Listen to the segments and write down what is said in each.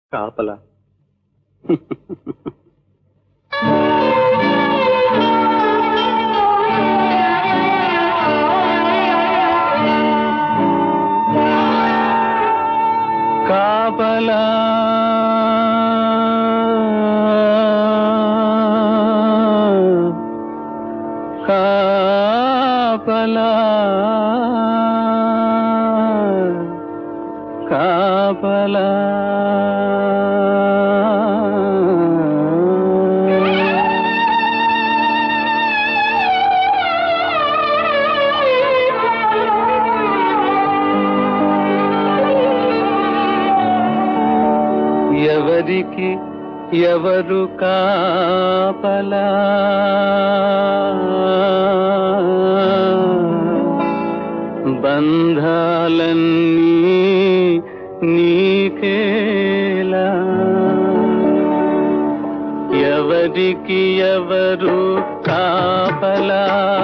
కాపలా. కాపలా కాపలా కాపలా ఎవరికి ఎవరు కాపలా బంధాలన్నీ నీకేలా ఎవరికి ఎవరు కాపలా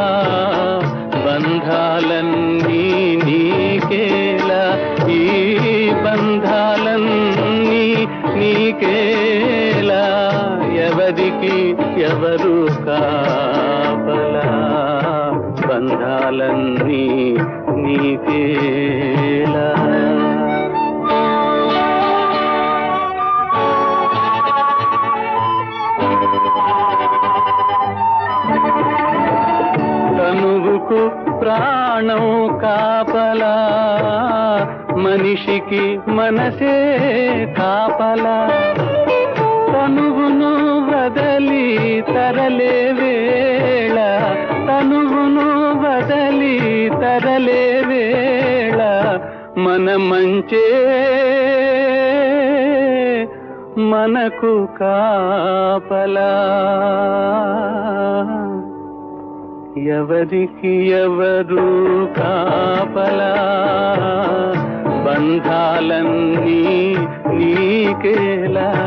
బంధాలన్నీ నీకేలా ఈ బంధాలన్నీ నీకేలా ఎవరికి ఎవరు కాపలా బంధాలన్నీ నీకేలా తనువుకు ప్రాణం కాపలా మనిషికి మనసే కాపలా తనువును వదలి తరలే వేళ తనువును వదలి తరలే వేళ మన మంచే మనకు కాపలా ఎవరికి ఎవరు కాపలా బంధాలన్నీ నీకేలా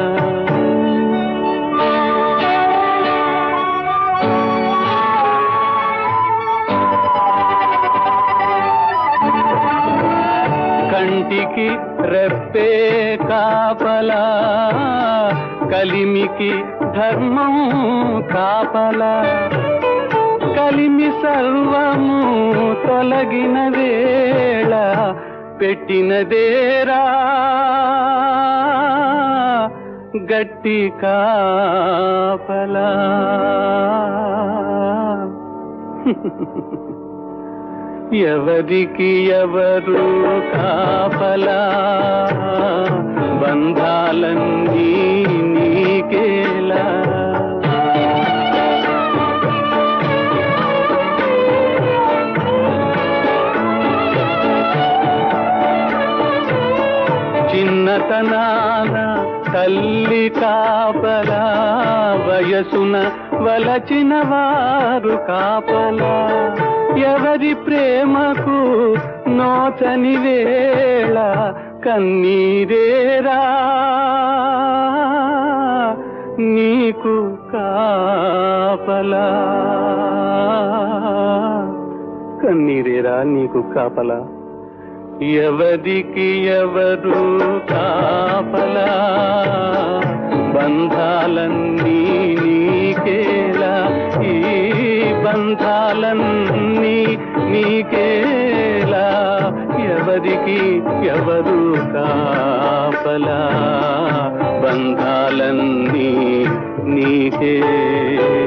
కంటికి రెప్పే కాపలా కలిమికి ధర్మం కాపలా కలిమి సర్వము తొలగిన వేళ పెట్టినదేరా గట్టి కాపలా ఎవరికి ఎవరు కాపలా బంధాలన్నీ నీకేలా చిన్నతనాన తల్లి కాపలా వయసున వలచిన వారు కాపలా ఎవరి ప్రేమకు నోచని వేళ కన్నీరేరా నీకు కాపలా కన్నీరేరా నీకు కాపలా ఎవరికి ఎవరు కాపలా బంధాలన్నీ నీకేలా ఈ బంధాలన్నీ నీకేలా ఎవరికి ఎవరు కాపలా బంధాలన్నీ నీకేలా